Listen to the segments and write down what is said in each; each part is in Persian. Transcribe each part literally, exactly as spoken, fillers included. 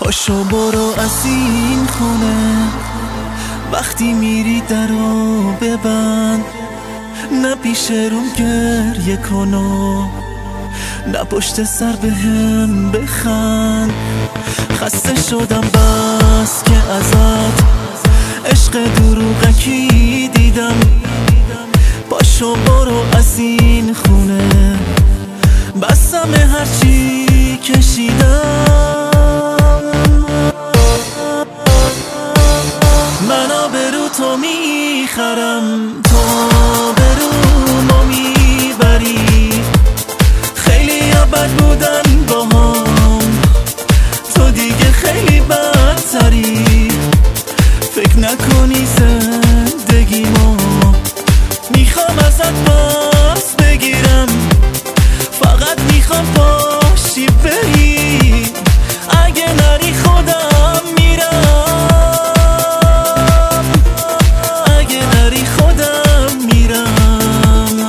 پاشو برو از این خونه، وقتی میری درو ببند، نه پیش روم گریه کنو، نه پشت سر بهم بخند. خسته شدم بس که ازت عشق دروغکی دیدم. پاشو برو از این خونه، بسم هرچی کشیدم. من آبرو تو میخرم، تو آبرومو میبری. خیلی ها بد بودن با هم، تو دیگه خیلی بدتری. فکر نکنی زندگیمو میخوام ازت باز بگیرم، فقط میخوام پاشی بری. اگه نری خودم میرم، اگه نری خودم میرم.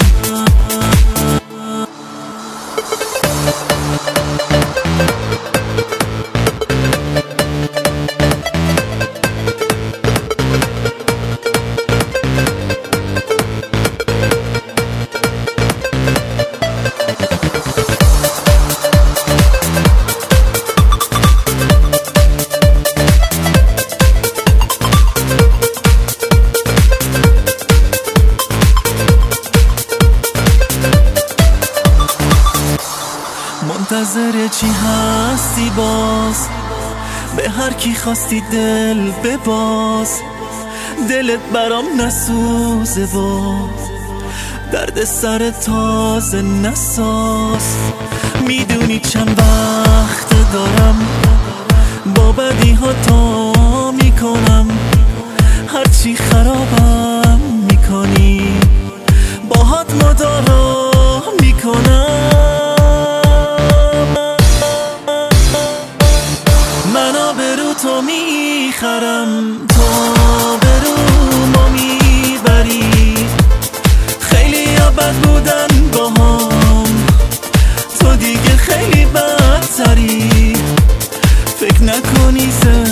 منتظر چی هستی باز؟ به هر کی خواستی دل بباز. دلت برام نسوزه باز، درد سر تازه نساز. میدونی چند وقت دارم با بدی ها تا میکنم. هرچی خرابم میکنی باهات مدارا میکنم. من آبرو تو میخرم، تو آبرومو میبری. خیلی ها بد بودن با هم، تو دیگه خیلی بدتری. فکر نکنی زندگی